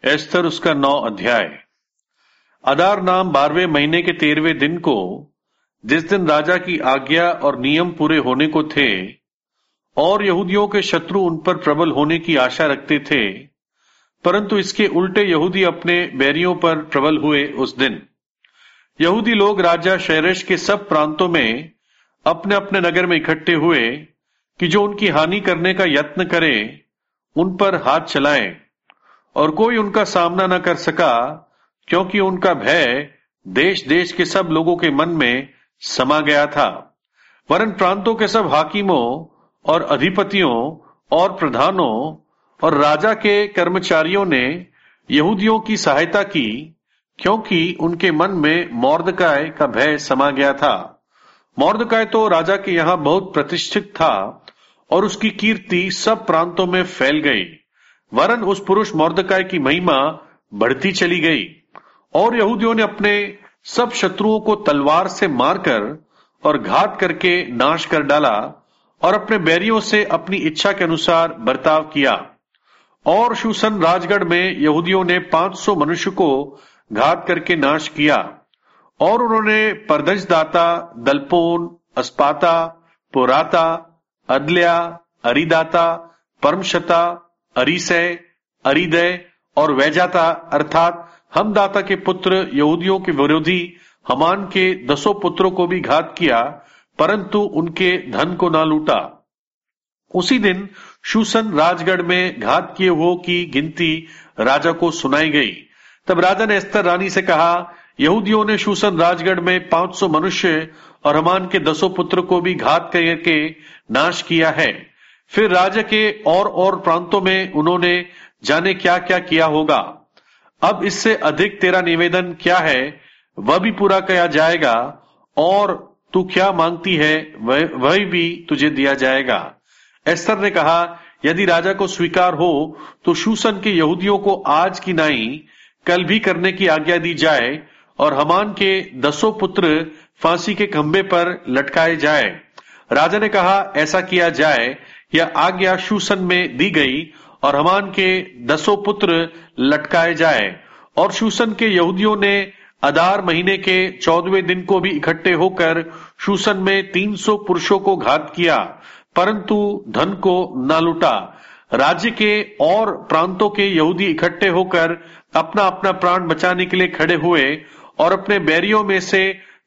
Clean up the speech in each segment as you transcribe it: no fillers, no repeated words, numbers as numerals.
एस्तर उसका 9 अध्याय। अदार नाम 12वें महीने के 13वें दिन को, जिस दिन राजा की आज्ञा और नियम पूरे होने को थे और यहूदियों के शत्रु उन पर प्रबल होने की आशा रखते थे, परंतु इसके उल्टे यहूदी अपने बैरियों पर प्रबल हुए। उस दिन यहूदी लोग राजा शैरेश के सब प्रांतों में अपने अपने नगर में इकट्ठे हुए कि जो उनकी हानि करने का यत्न करे उन पर हाथ चलाएं, और कोई उनका सामना न कर सका, क्योंकि उनका भय देश देश के सब लोगों के मन में समा गया था। वरन प्रांतों के सब हाकिमों और अधिपतियों और प्रधानों और राजा के कर्मचारियों ने यहूदियों की सहायता की, क्योंकि उनके मन में मोर्दकाय का भय समा गया था। मोर्दकाय तो राजा के यहां बहुत प्रतिष्ठित था और उसकी कीर्ति सब प्रांतों में फैल गई। वरन उस पुरुष मोर्दकाय की महिमा बढ़ती चली गई, और यहूदियों ने अपने सब शत्रुओं को तलवार से मारकर और घात करके नाश कर डाला, और अपने बैरियों से अपनी इच्छा के अनुसार बर्ताव किया। और शूशन राजगढ़ में यहूदियों ने 500 मनुष्य को घात करके नाश किया, और उन्होंने परदजदाता, दलपोन, अस्पाता, पुराता, अदल्या, अरिदाता, परमशता, अरीसै, अरिदय और वैजाता अर्थात हमदाता के पुत्र यहूदियों के विरोधी हमान के 10 पुत्रों को भी घात किया, परंतु उनके धन को ना लूटा। उसी दिन शूशन राजगढ़ में घात किए हुओं की गिनती राजा को सुनाई गई। तब राजा ने एस्तर रानी से कहा, यहूदियों ने शूशन राजगढ़ में 500 मनुष्य और हमान के 10 पुत्र को भी घात करके नाश किया है। फिर राजा के और प्रांतों में उन्होंने जाने क्या क्या किया होगा। अब इससे अधिक तेरा निवेदन क्या है वह भी पूरा किया जाएगा, और तू क्या मांगती है वही भी तुझे दिया जाएगा। एस्तर ने कहा, यदि राजा को स्वीकार हो तो शूशन के यहूदियों को आज की नाई कल भी करने की आज्ञा दी जाए, और हमान के 10 पुत्र फांसी के खंभे पर लटकाए जाए। राजा ने कहा, ऐसा किया जाए। यह आज्ञा शूशन में दी गई, और हमान के 10 पुत्र लटकाए जाए। और शूशन के यहूदियों ने अदार महीने के 14वें दिन को भी इकट्ठे होकर शूशन में 300 पुरुषों को घात किया, परंतु धन को न लूटा। राज्य के और प्रांतों के यहूदी इकट्ठे होकर अपना अपना प्राण बचाने के लिए खड़े हुए, और अपने बैरियों में से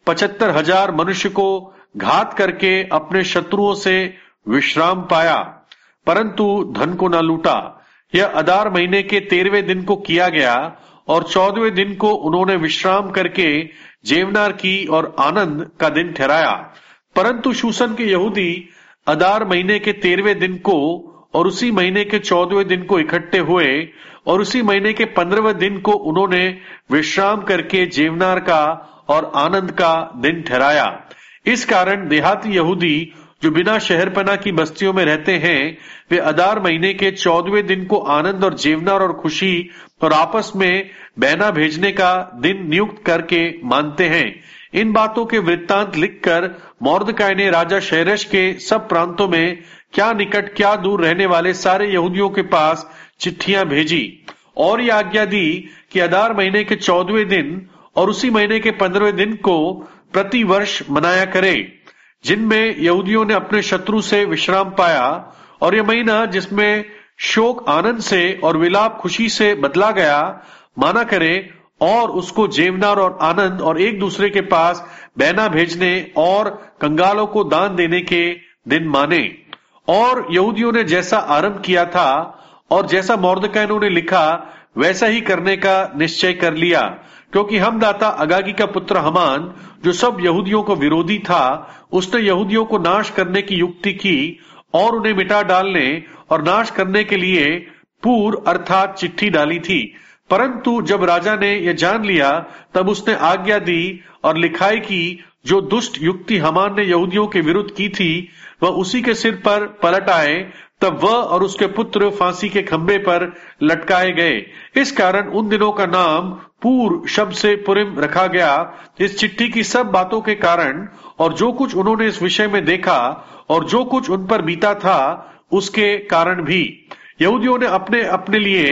75,000 मनुष्य को घात करके अपने शत्रुओं से विश्राम पाया, परंतु धन को न लूटा। यह अदार महीने के 13वें दिन को किया गया, और 14वें दिन को उन्होंने विश्राम करके जेवनार की और आनंद का दिन ठहराया। परंतु शूशन के यहूदी अदार महीने के 13वें दिन को और उसी महीने के 14वें दिन को इकट्ठे हुए, और उसी महीने के 15वें दिन को उन्होंने विश्राम करके जेवनार का और आनंद का दिन ठहराया। इस कारण देहाती यहूदी जो बिना शहरपना की बस्तियों में रहते हैं, वे अदार महीने के 14वें दिन को आनंद और जेवनार और खुशी और आपस में बहना भेजने का दिन नियुक्त करके मानते हैं। इन बातों के वृत्तांत लिखकर मोर्दकाय ने राजा शैरेश के सब प्रांतों में क्या निकट क्या दूर रहने वाले सारे यहूदियों के पास चिट्ठियां भेजी, और यह आज्ञा दी कि अदार महीने के 14वें दिन और उसी महीने के 15वें दिन को प्रति वर्ष मनाया करे, जिनमें यहूदियों ने अपने शत्रु से विश्राम पाया, और यह महीना जिसमें शोक आनंद से और विलाप खुशी से बदला गया माना करे, और उसको जेवनार और आनंद और एक दूसरे के पास बहना भेजने और कंगालों को दान देने के दिन माने। और यहूदियों ने जैसा आरंभ किया था और जैसा मोर्दकाय ने लिखा वैसा ही करने का निश्चय कर लिया, क्योंकि हमदाता अगागी का पुत्र हमान जो सब यहूदियों को विरोधी था, उसने यहूदियों को नाश करने की युक्ति की और उन्हें मिटा डालने और नाश करने के लिए पूर अर्थात चिट्ठी डाली थी। परंतु जब राजा ने यह जान लिया, तब उसने आज्ञा दी और लिखाई की, जो दुष्ट युक्ति हमान ने यहूदियों के विरुद्ध की थी वह उसी के सिर पर पलट आए। तब वह और उसके पुत्र फांसी के खंभे पर लटकाए गए। इस कारण उन दिनों का नाम पूर शब्द से पुरिम रखा गया, इस चिट्ठी की सब बातों के कारण, और जो कुछ उन्होंने इस विषय में देखा और जो कुछ उन पर बीता था उसके कारण भी। यहूदियों ने अपने अपने लिए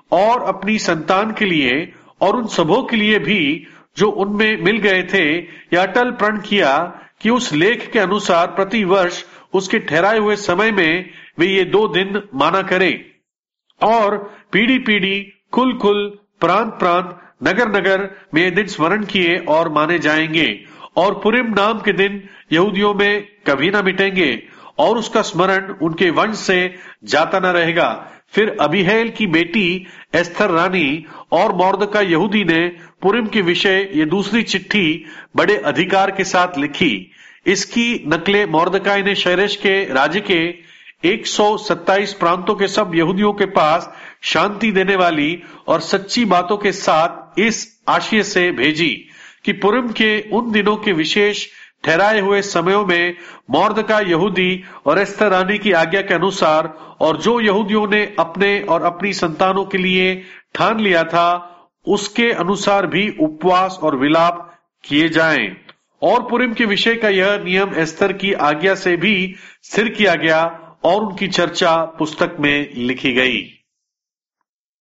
और अपनी संतान के लिए और उन सबों के लिए भी जो उनमें मिल गए थे, यह अटल प्रण किया कि उस लेख के अनुसार प्रति वर्ष उसके ठहराए हुए समय में वे ये 2 दिन माना करें और पीढ़ी पीढ़ी, कुल कुल, प्रांत प्रांत, नगर नगर में ये दिन स्मरण किए और माने जाएंगे और पुरिम नाम के दिन यहूदियों में कभी ना मिटेंगे और उसका स्मरण उनके वंश से जाता न रहेगा। फिर अबीहैल की बेटी एस्थर रानी और मोर्दका यहूदी ने पुरिम के विषय ये दूसरी चिट्ठी बड़े अधिकार के साथ लिखी। इसकी नकलें मोर्दकाई ने शैरेश के राज्य के 127 प्रांतों के सब यहूदियों के पास शांति देने वाली और सच्ची बातों के साथ इस आशय से भेजी कि पुरिम के उन दिनों के विशेष ठहराए हुए समयों में मोर्दका यहूदी और एस्थर रानी की आज्ञा के अनुसार और जो यहूदियों ने अपने और अपनी संतानों के लिए ठान लिया था उसके अनुसार भी उपवास और विलाप किए जाएं। और पुरिम के विषय का यह नियम एस्थर की आज्ञा से भी स्थिर किया गया और उनकी चर्चा पुस्तक में लिखी गई।